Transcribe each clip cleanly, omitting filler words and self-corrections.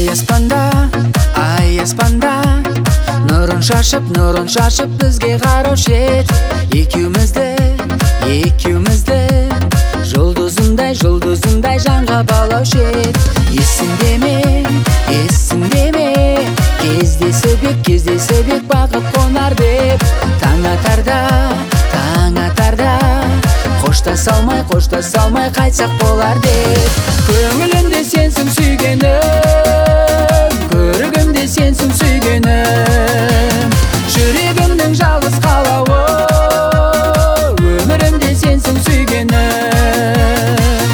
ай аспанда нұрын шашып бізге қараушы ед. Екеумізді жұлдызындай жанға балаушы ед. Есіңде ме кездесіп ек бақыт қонар деп. Таң атарда қоштасалмай қайтсақ болар деп. Көңілімде сенсің сүйгенім, көрігімде сенсің сүйгенім, жүрегімнің жалғыз қалауы, өмірімде сенсің сүйгенім.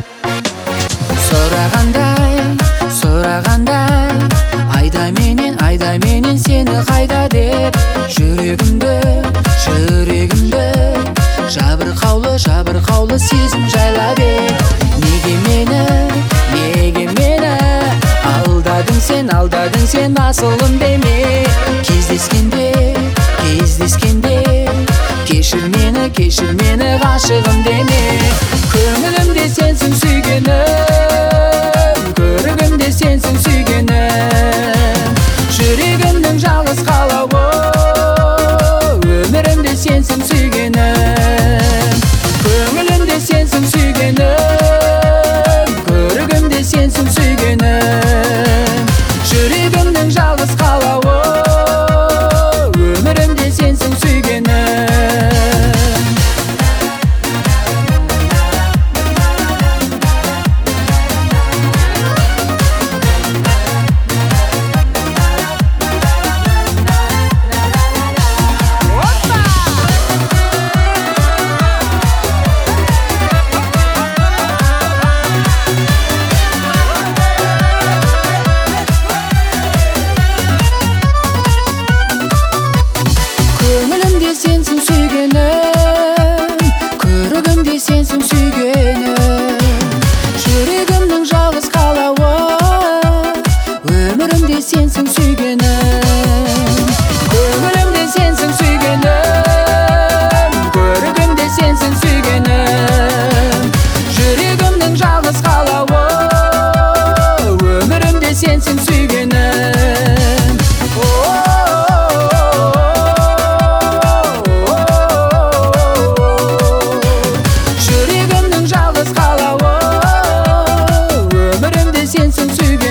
Сұрағандай айда менен сені қайда деп. Жүрегімді жабырқаулы сезім жайлап ед. Неге мені алдадың сен асылым деме. Кездескенде кешір мені ғашығым деме. Көңілімде сенсің сүйгенім, көрігімде сенсің сүйгенім, жүрегімнің жалғыз қалауы, өмірімде сенсің сүйгенім. Көңілімде сенсің сүйгенім, көрігімде сенсің сүйгенім, жүрегімнің жалғыз қалауы, өмірімде сенсің сүйгенім. Сенсің сүйгенім, көрігімде сенсің сүйгенім, жүрегімнің жалғыз қалауы, өмірімде сенсің сүйгенім. Көңілімде сенсің сүйгенім, көрігімде сенсің сүйгенім, жүрегімнің жалғыз қалауы, өмірімде сенсің сүйгенім. Sensing to